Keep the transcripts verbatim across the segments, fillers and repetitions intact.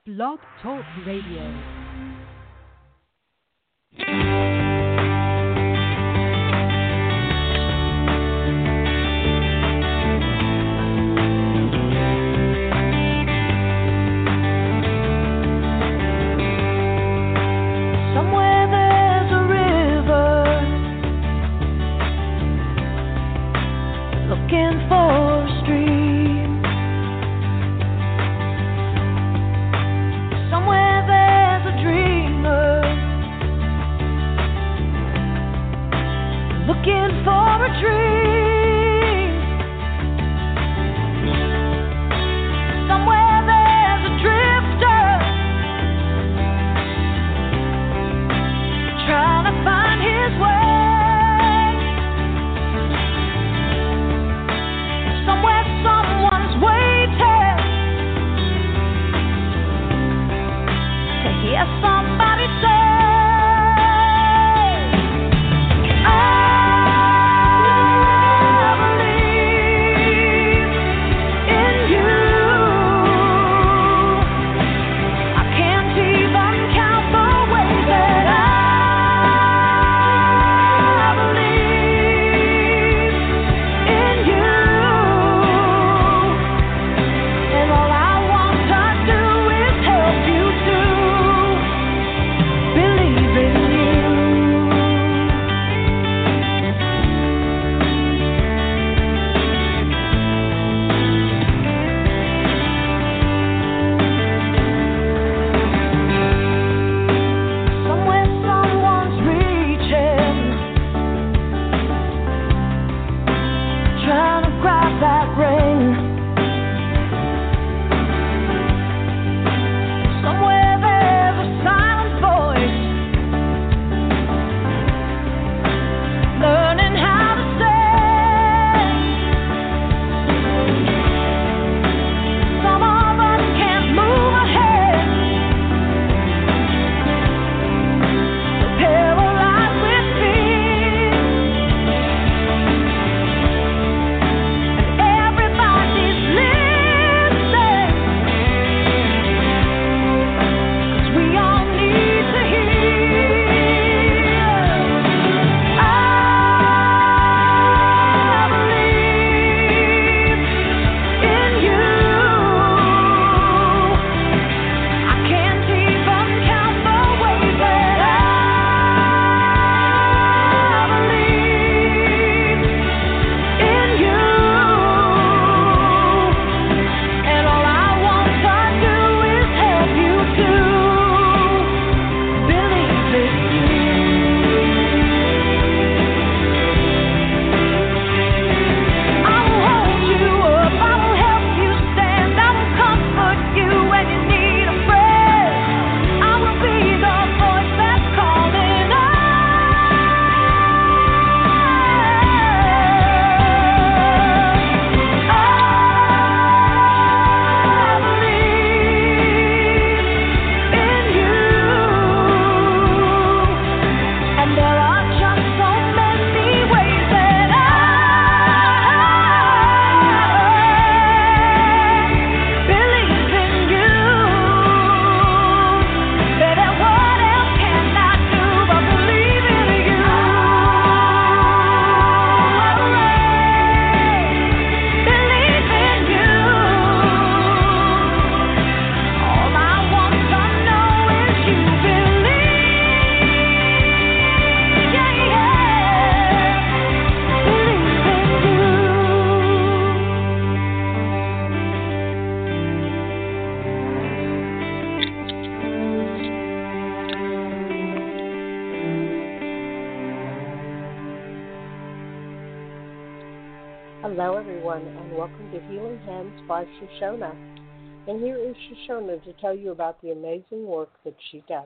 Blog Talk Radio. Hello everyone, and welcome to Healing Hands by Shoshona. And here is Shoshona to tell you about the amazing work that she does.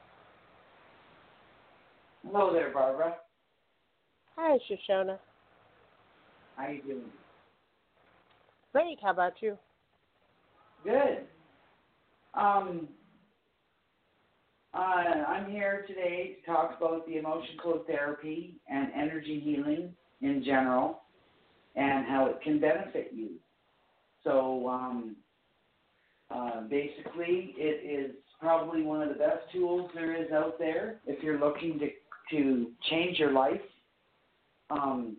Hello there, Barbara. Hi, Shoshona. How you doing? Great, how about you? Good. Um, uh, I'm here today to talk about the emotion code therapy and energy healing in general and how it can benefit you. So um, Uh, basically, it is probably one of the best tools there is out there if you're looking to, to change your life. Um,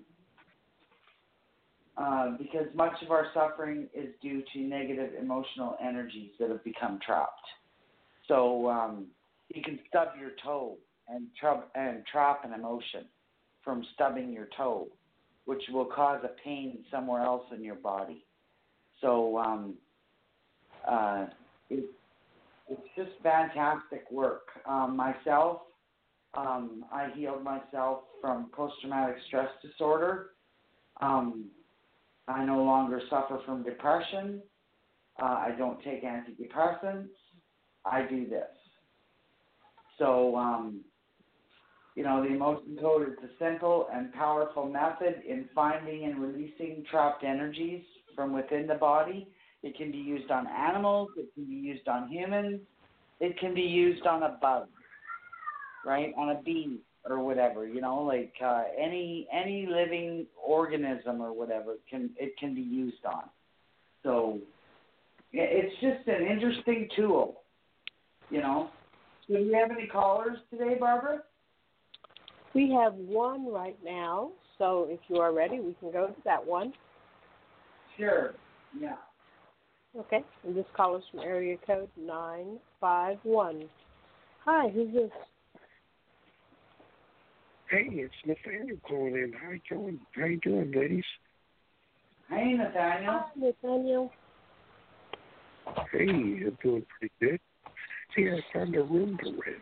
uh, because much of our suffering is due to negative emotional energies that have become trapped. So um, you can stub your toe and, trub, and trap an emotion from stubbing your toe, which will cause a pain somewhere else in your body. So um, uh, it, it's just fantastic work. Um, myself, um, I healed myself from post-traumatic stress disorder. Um, I no longer suffer from depression. Uh, I don't take antidepressants. I do this. So, um, you know, the emotion code is a simple and powerful method in finding and releasing trapped energies from within the body. It can be used on animals. It can be used on humans. It can be used on a bug, right, on a bee or whatever, you know, like uh, any any living organism or whatever can it can be used on. So it's just an interesting tool, you know. Do you have any callers today, Barbara? We have one right now, so if you are ready, we can go to that one. Sure, yeah. Okay, and this call is from area code nine five one. Hi, who's this? Hey, it's Nathaniel calling in. How you doing? How you doing, ladies? Hey, Nathaniel. Hi, Nathaniel. Hey, I'm doing pretty good. See, I found a room to rent.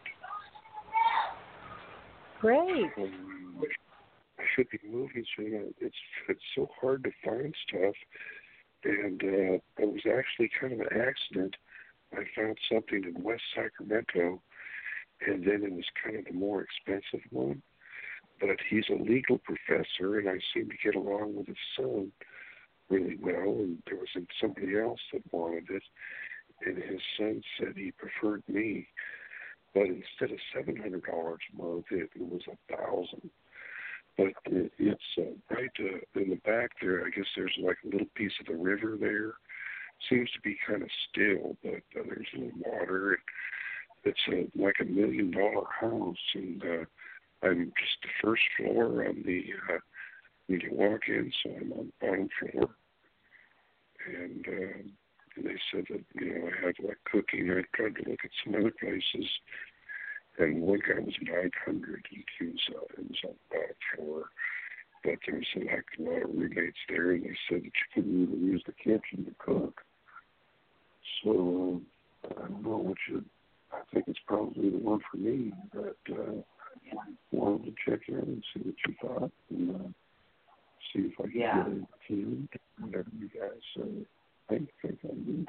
Great. Um, I should be moving soon. It's it's so hard to find stuff, and uh, it was actually kind of an accident. I found something in West Sacramento, and then it was kind of the more expensive one. But he's a legal professor, and I seem to get along with his son really well, and there was somebody else that wanted it, and his son said he preferred me. But instead of seven hundred dollars a month, it, it was a thousand. But it, it's uh, right uh, in the back there. I guess there's like a little piece of the river there. Seems to be kind of still, but uh, there's a little water. It's a, like a million dollar house, and uh, I'm just the first floor on the. Uh, when you walk in, so I'm on the bottom floor, and. Uh, And they said that, you know, I had like cooking. I tried to look at some other places, and one guy was nine hundred, and he was, uh, it was on the bottom floor. But there was like a lot of roommates there, and they said that you couldn't even use the kitchen to cook. So um, I don't know what you. I think it's probably the one for me. But uh, wanted to check in and see what you thought, and uh, see if I could Yeah. get a team, whatever you guys say. I think I do.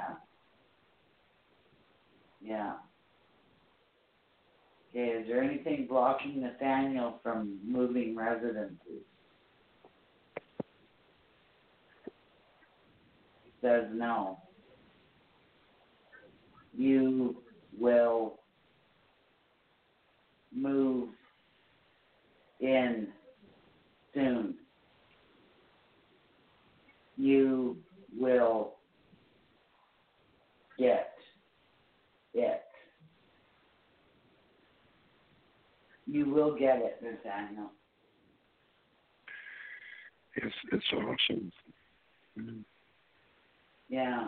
Yeah. Okay, is there anything blocking Nathaniel from moving residences? He says no. You will move in soon. You will get it. You will get it, Nathaniel. It's it's awesome. Mm. Yeah.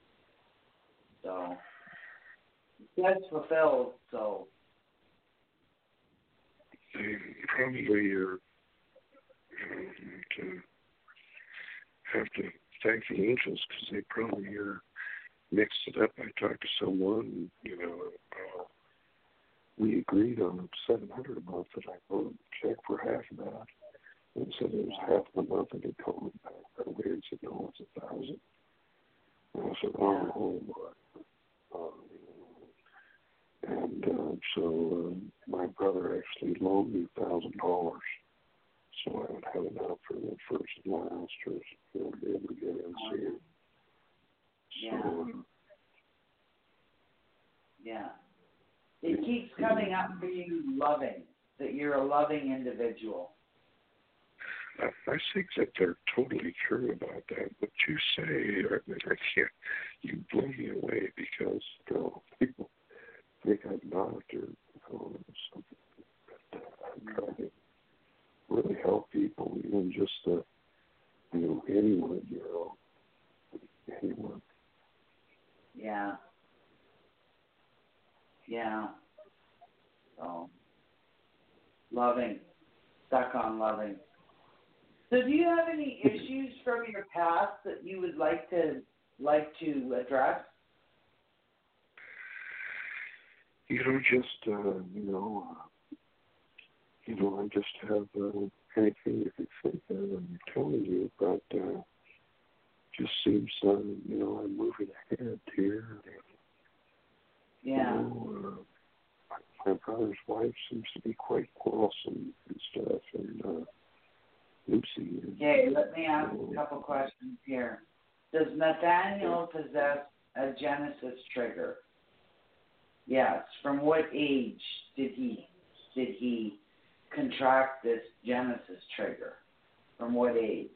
So that's fulfilled. So They probably are you know, to have to thank the angels because they probably are mixed it up. I talked to someone, you know, uh, we agreed on seven hundred a month, and I wrote a check for half of that. And said it was half of the month, and they called me back right away and said, no, it's a thousand. And I said, oh, oh my. Um, and uh, so um, my brother actually loaned me a thousand dollars, so I would have enough for the first and last, or you know, be able to get in and see it. yeah, So, um, yeah. It keeps coming up for you loving, that you're a loving individual. I, I think that they're totally true about that. What you say, I, mean, I can't, you blow me away because Yeah. Yeah. So, loving. Stuck on loving. So do you have any issues from your past that you would like to like to address? You know, just, uh, you know, uh, you know, I just have uh, anything you can think of, I'm telling you, but uh, just seems, uh, you know, I'm moving ahead here. Yeah. You know, uh, my brother's wife seems to be quite quarrelsome and stuff, and uh, Lucy. And, okay, let me ask you know, a couple questions here. Does Nathaniel possess a Genesis trigger? Yes. From what age did he did he contract this Genesis trigger? From what age?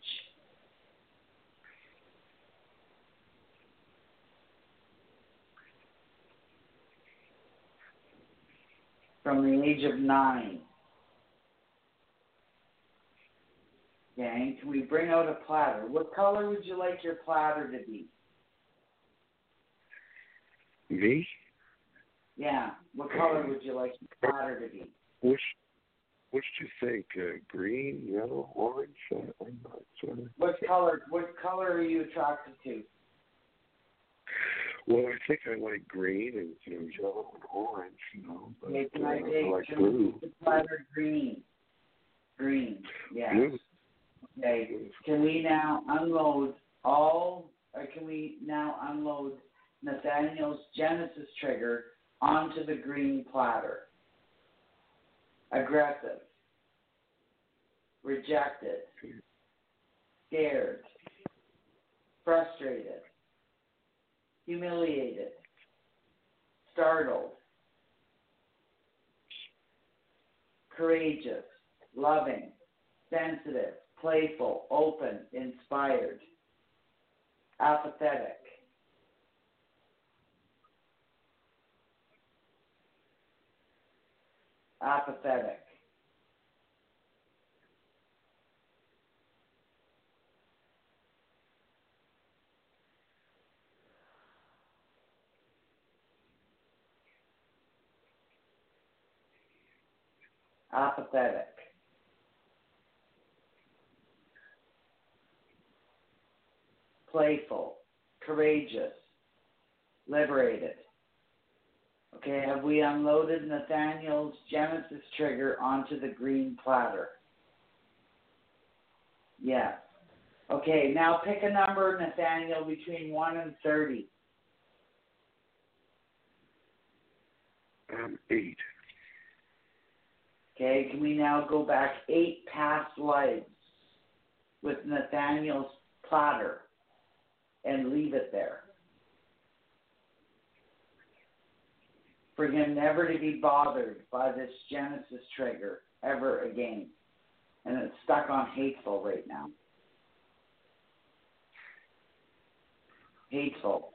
From the age of nine. Okay, can we bring out a platter? What color would you like your platter to be? Me? Yeah, what color would you like your platter to be? Which, which do you think? Uh, green, yellow, orange? Uh, I'm not sure. What color? What color are you attracted to? Well, I think I like green and, you know, yellow and orange, you know, but Okay, can uh, I I take like can blue. we make the platter green? Green, yes. Blue. Okay, can we now unload all, or can we now unload Nathaniel's Genesis trigger onto the green platter? Aggressive, rejected, scared, frustrated, humiliated, startled, courageous, loving, sensitive, playful, open, inspired, apathetic, apathetic, apathetic, playful, courageous, liberated. Okay, have we unloaded Nathaniel's Genesis trigger onto the green platter? Yes. Okay, now pick a number, Nathaniel, between one and thirty. Um, eight. Okay, can we now go back eight past lives with Nathaniel's platter and leave it there? For him never to be bothered by this Genesis trigger ever again. And it's stuck on hateful right now. Hateful.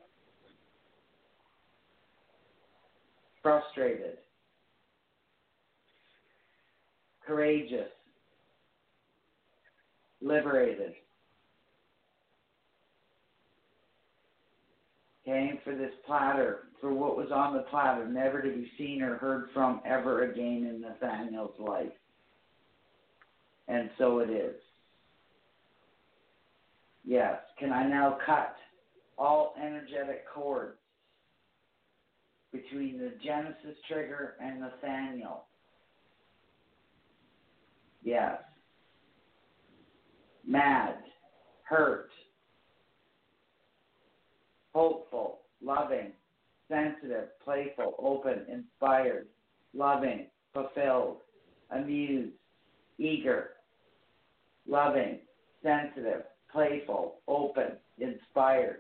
Frustrated. Courageous. Liberated. Okay, for this platter, for what was on the platter, never to be seen or heard from ever again in Nathaniel's life. And so it is. Yes. Can I now cut all energetic cords between the Genesis trigger and Nathaniel? Yes. Mad, hurt, hopeful, loving, sensitive, playful, open, inspired, loving, fulfilled, amused, eager, loving, sensitive, playful, open, inspired,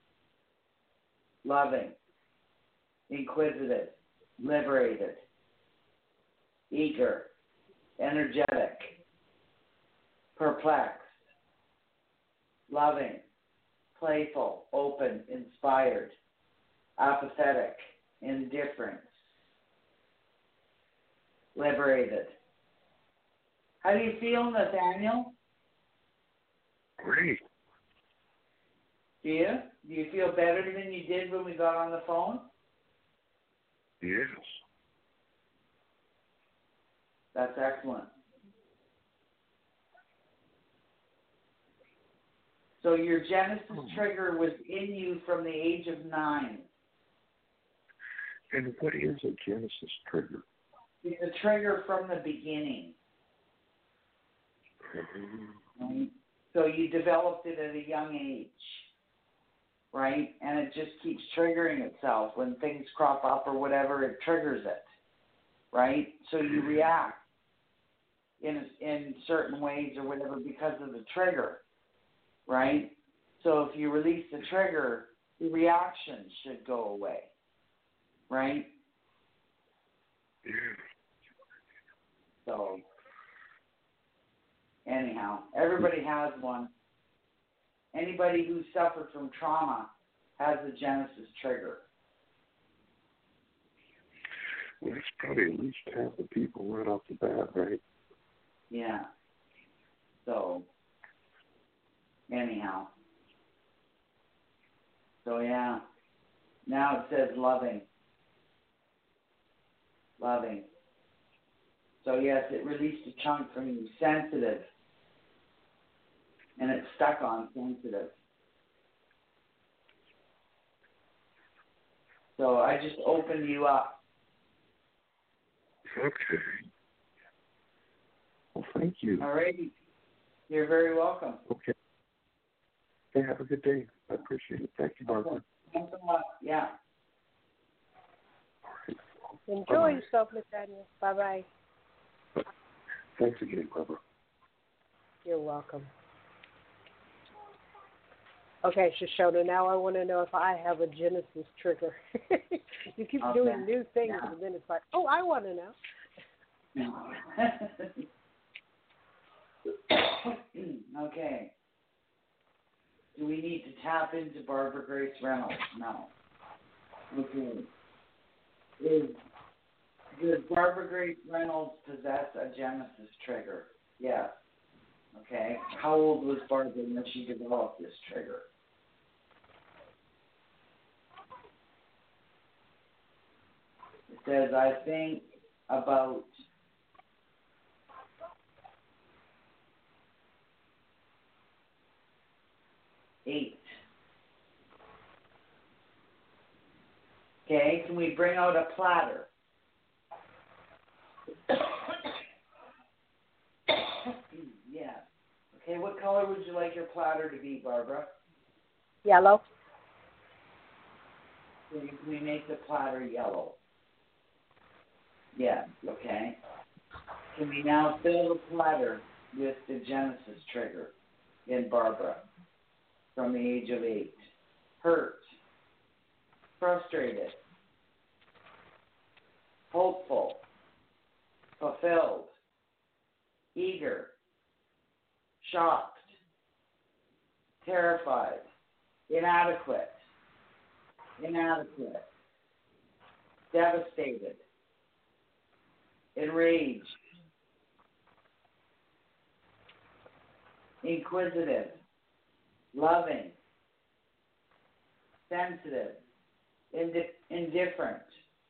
loving, inquisitive, liberated, eager, energetic, perplexed, loving, playful, open, inspired, apathetic, indifferent, liberated. How do you feel, Nathaniel? Great. Do you? Do you feel better than you did when we got on the phone? Yes. That's excellent. So your Genesis trigger was in you from the age of nine. And what is a Genesis trigger? It's a trigger from the beginning. Mm-hmm. So you developed it at a young age, right? And it just keeps triggering itself. When things crop up or whatever, it triggers it, right? So you react in in certain ways or whatever because of the trigger, right? So if you release the trigger, the reaction should go away, right? Yeah. So anyhow, everybody has one. Anybody who suffered from trauma has a Genesis trigger. Well, that's probably at least half the people right off the bat, right? Yeah. So, anyhow. So, yeah. Now it says loving. Loving. So, yes, it released a chunk from you, sensitive. And it's stuck on sensitive. So, I just opened you up. Okay. Well, thank you. All right. You're very welcome. Okay. Hey, have a good day. I appreciate it. Thank you, Barbara. Thanks a lot. Yeah. All right. Enjoy Bye-bye. yourself, Nathaniel. Bye-bye. Thanks again, Barbara. You're welcome. Okay, Shoshona, now I want to know if I have a Genesis trigger. You keep Okay. doing new things, Yeah. and then it's like, oh, I want to know. Okay. Do we need to tap into Barbara Grace Reynolds? No. Okay. Is, does Barbara Grace Reynolds possess a Genesis trigger? Yes. Okay. How old was Barbara when she developed this trigger? It says, I think about eight. Okay, can we bring out a platter? Yeah. Okay, what color would you like your platter to be, Barbara? Yellow. So can we make the platter yellow? Yeah, okay. Can we now fill the platter with the Genesis trigger in Barbara from the age of eight? Hurt, frustrated, hopeful, fulfilled, eager, shocked, terrified, inadequate, inadequate, devastated, enraged, inquisitive, loving, sensitive, indi- indifferent,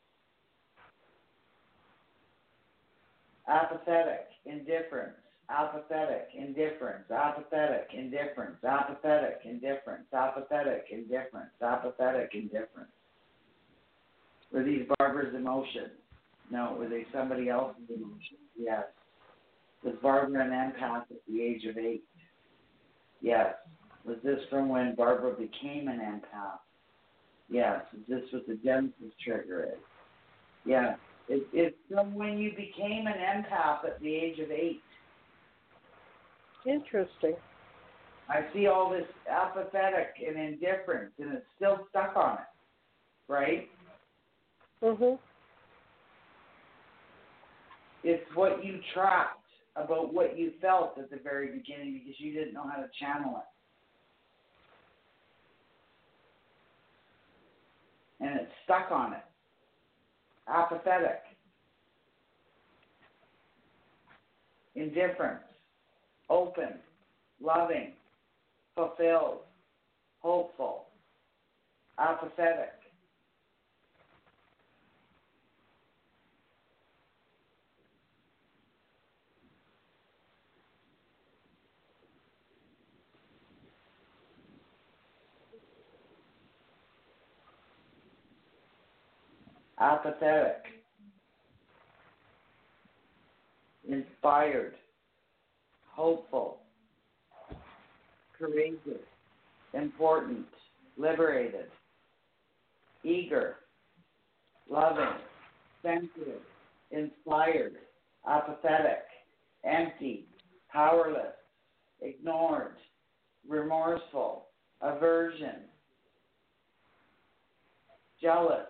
apathetic, indifference, apathetic, indifference, apathetic, indifference, apathetic, indifference, apathetic, indifference, apathetic, indifference. Were these Barbara's emotions? No. Were they somebody else's emotions? Yes. Was Barbara an empath at the age of eight? Yes. Was this from when Barbara became an empath? Yes. Is this what the Genesis trigger is? Yes. It, it's from when you became an empath at the age of eight. Interesting. I see all this apathetic and indifference, and it's still stuck on it, right? Mhm. It's what you trapped about what you felt at the very beginning because you didn't know how to channel it. And it's stuck on it. Apathetic. Indifference. Open. Loving. Fulfilled. Hopeful. apathetic. Apathetic. Inspired. Hopeful. Courageous. Important. Liberated. Eager. Loving. Sensitive. Inspired. Apathetic. Empty. Powerless. Ignored. Remorseful. Aversion. Jealous.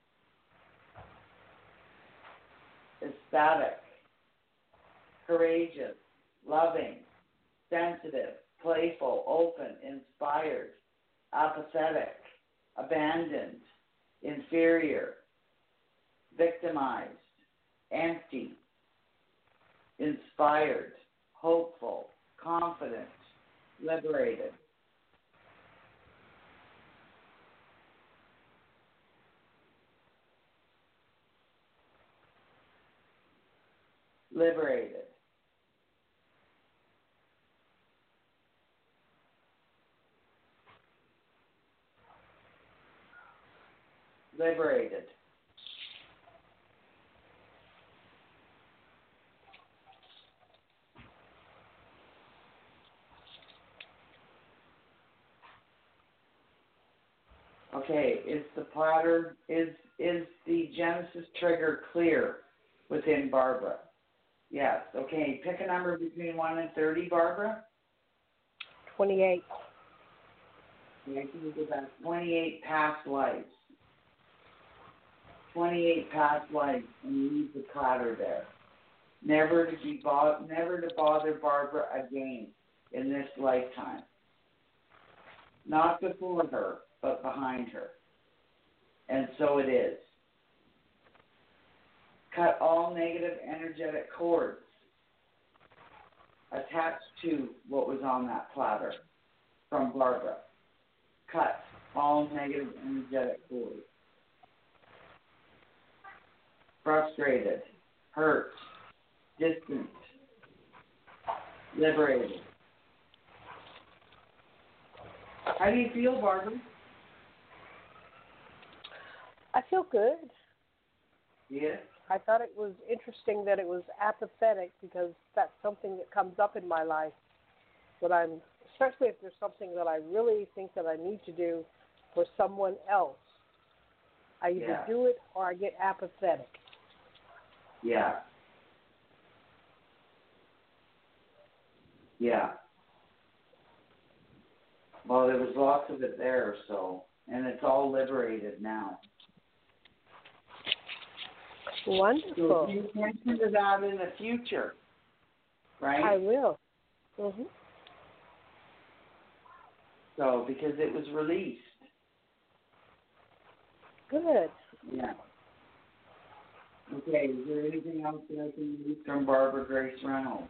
Ecstatic. Courageous. Loving. Sensitive. Playful. Open. Inspired. Apathetic. Abandoned. Inferior. Victimized. Empty. Inspired. Hopeful. Confident. Liberated. Liberated. Liberated. Okay, is the platter, is is the Genesis trigger clear within Barbara? Yes. Okay, pick a number between one and thirty, Barbara. twenty-eight. Okay, so we go back twenty-eight past lives. twenty-eight past lives, and you leave the platter there. Never to be bo- never to bother Barbara again in this lifetime. Not before her, but behind her. And so it is. Cut all negative energetic cords attached to what was on that platter from Barbara. Cut all negative energetic cords. Frustrated, hurt, distant, liberated. How do you feel, Barbara? I feel good. Yes. I thought it was interesting that it was apathetic because that's something that comes up in my life. But I'm, especially if there's something that I really think that I need to do for someone else, I either Yeah. do it or I get apathetic. Yeah. Yeah. Well, there was lots of it there, so, and it's all liberated now. Wonderful. So you attention to that in the future, right? I will. Mhm. So, because it was released. Good. Yeah. Okay, is there anything else that I can use from Barbara Grace Reynolds?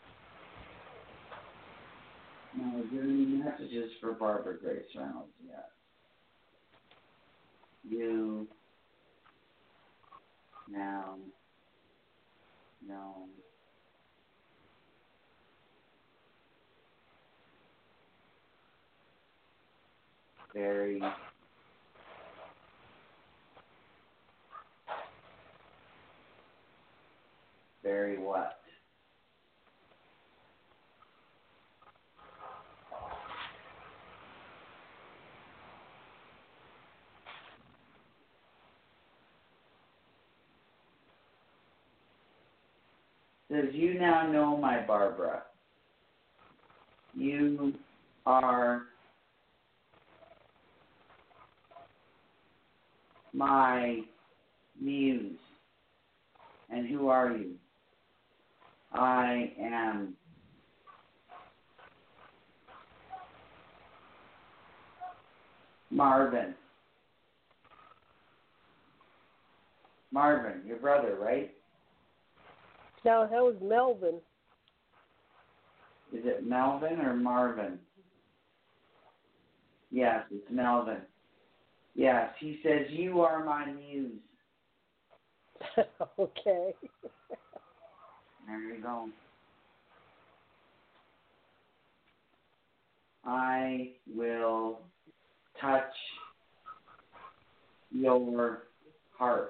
No, is there any messages for Barbara Grace Reynolds yet? You, now, no. Very, very what? Says, you now know my Barbara. You are my muse. And who are you? I am Marvin. Marvin, your brother, right? Now, that was Melvin. Is it Melvin or Marvin? Yes, it's Melvin. Yes, he says, you are my muse. Okay. There you go. I will touch your heart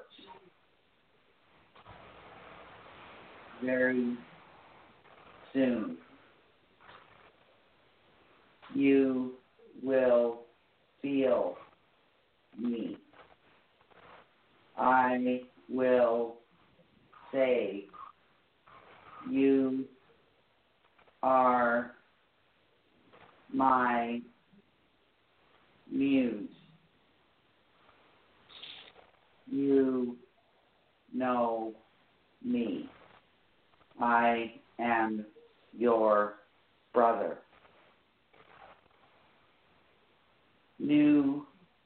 very soon. You will feel me. I will say, you are my muse. You know me. I am your brother. New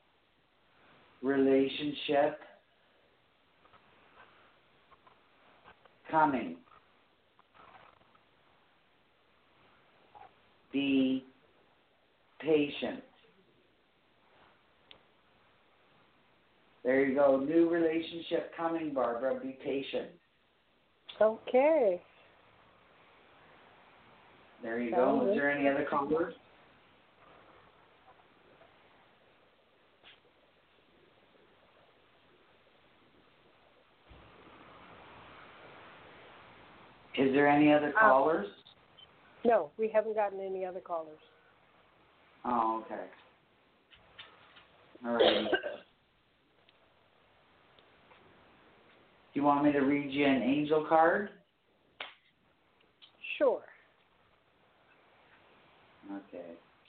relationship coming. Be patient. There you go. New relationship coming, Barbara. Be patient. Okay. There you Sounds go. Is good. there any other callers? Is there any other callers? No, we haven't gotten any other callers. Oh, okay. All right. Do you want me to read you an angel card? Sure. Okay.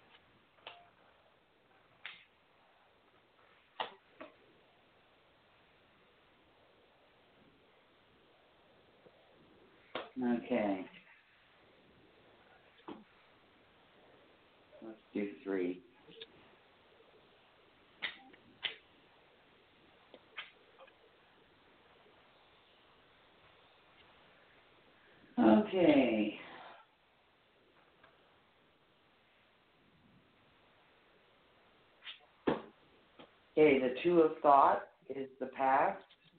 Okay. Let's do three. Okay. Okay, the two of thought is the past.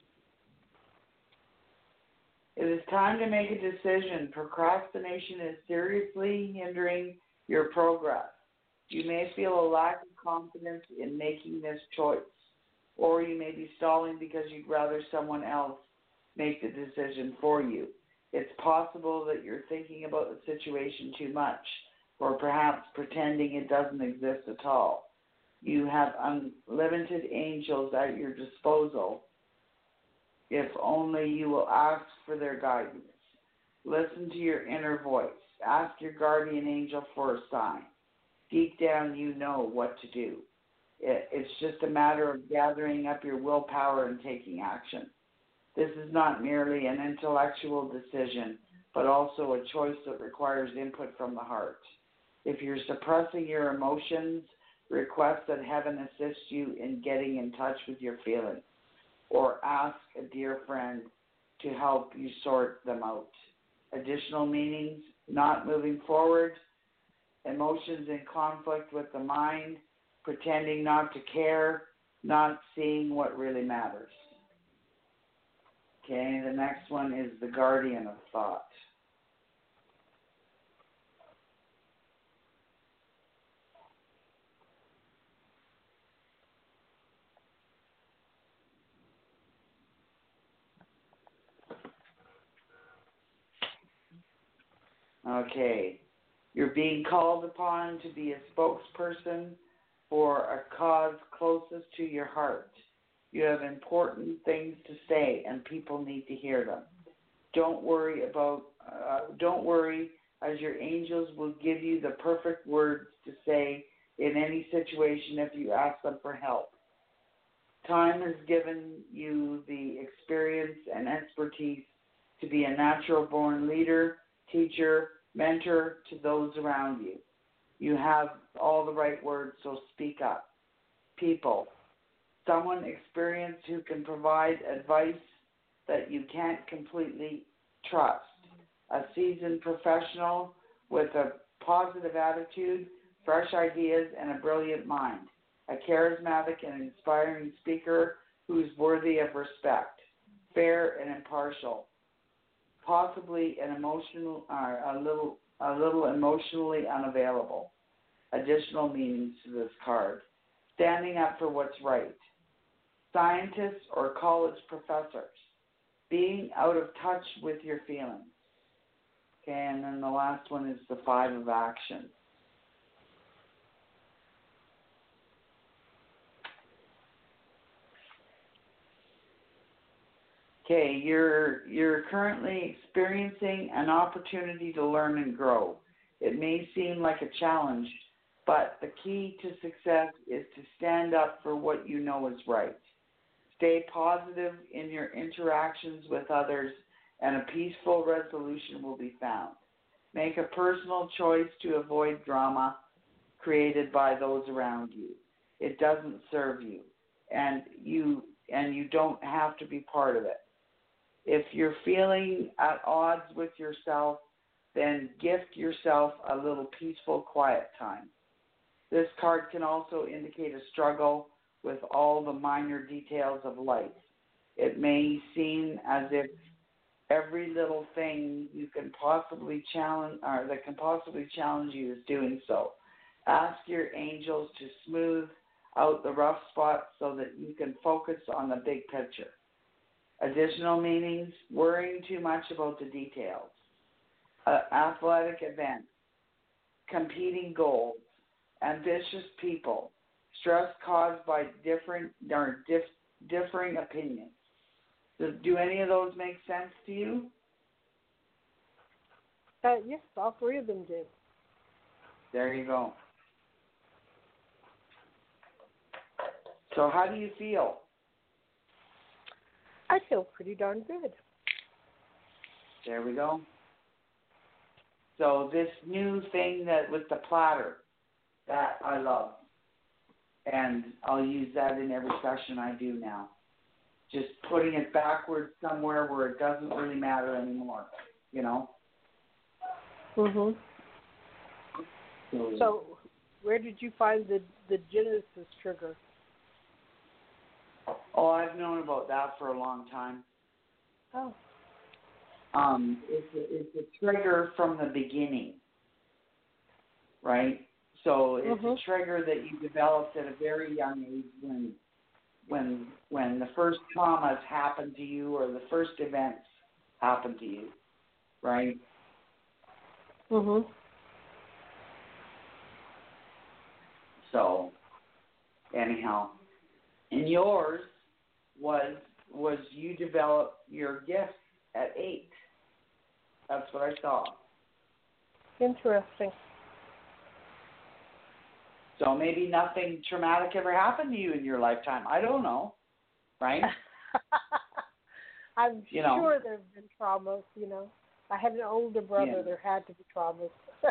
It is time to make a decision. Procrastination is seriously hindering your progress. You may feel a lack of confidence in making this choice, or you may be stalling because you'd rather someone else make the decision for you. It's possible that you're thinking about the situation too much, or perhaps pretending it doesn't exist at all. You have unlimited angels at your disposal if only you will ask for their guidance. Listen to your inner voice. Ask your guardian angel for a sign. Deep down, you know what to do. It, it's just a matter of gathering up your willpower and taking action. This is not merely an intellectual decision, but also a choice that requires input from the heart. If you're suppressing your emotions, request that heaven assist you in getting in touch with your feelings, or ask a dear friend to help you sort them out. Additional meanings: not moving forward, emotions in conflict with the mind, pretending not to care, not seeing what really matters. Okay, the next one is the guardian of thought. Okay, you're being called upon to be a spokesperson for a cause closest to your heart. You have important things to say, and people need to hear them. Don't worry about. Uh, don't worry, as your angels will give you the perfect words to say in any situation if you ask them for help. Time has given you the experience and expertise to be a natural-born leader, teacher, mentor to those around you. You have all the right words, so speak up. People. Someone experienced who can provide advice that you can't completely trust. A seasoned professional with a positive attitude, fresh ideas, and a brilliant mind. a charismatic and inspiring speaker who's worthy of respect, fair and impartial, possibly an emotional, uh, a little, a little emotionally unavailable. Additional meanings to this card: standing up for what's right, scientists or college professors, being out of touch with your feelings. Okay, and then the last one is the Five of Action. Okay, you're you're currently experiencing an opportunity to learn and grow. It may seem like a challenge, but the key to success is to stand up for what you know is right. Stay positive in your interactions with others, and a peaceful resolution will be found. Make a personal choice to avoid drama created by those around you. It doesn't serve you, and you and you don't have to be part of it. If you're feeling at odds with yourself, then gift yourself a little peaceful, quiet time. This card can also indicate a struggle with all the minor details of life. It may seem as if every little thing you can possibly challenge, or that can possibly challenge you, is doing so. Ask your angels to smooth out the rough spots so that you can focus on the big picture. Additional meanings: worrying too much about the details, uh, athletic events, competing goals, ambitious people, stress caused by different or dif- differing opinions. Do, do any of those make sense to you? Uh, yes, all three of them did. There you go. So how do you feel? I feel pretty darn good. There we go. So this new thing that with the platter, that I love. And I'll use that in every session I do now. Just putting it backwards somewhere where it doesn't really matter anymore, you know? Mhm. So, So, where did you find the, the Genesis trigger? oh, I've known about that for a long time. Oh. Um, it's a, it's a trigger from the beginning, right? So it's Mhm. a trigger that you developed at a very young age when, when, when the first traumas happen to you or the first events happen to you, right? Mhm. So, anyhow, and yours was was you developed your gift at eight. That's what I saw. Interesting. So maybe nothing traumatic ever happened to you in your lifetime. I don't know, right? I'm You sure know. there have been traumas, you know. I had an older brother, Yeah. there had to be traumas.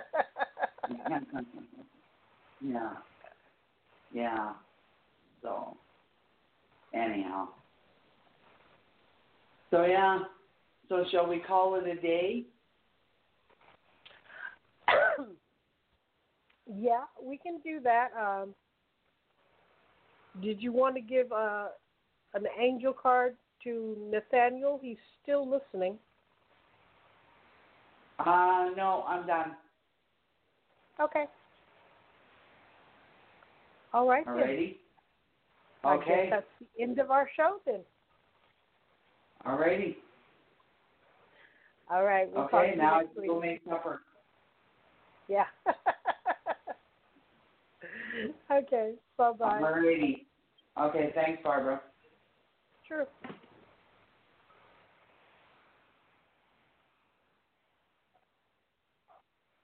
Yeah. Yeah. So, anyhow. So, yeah. So, shall we call it a day? Yeah, we can do that. Um, did you want to give uh, an angel card to Nathaniel? He's still listening. Uh, no, I'm done. Okay. All right, then. Alrighty. I Okay. guess that's the end of our show, then. Alrighty. All right. We'll talk to Okay, you now I next can week. go make supper. Yeah. Okay. Bye-bye. Alrighty. Okay, thanks, Barbara. Sure.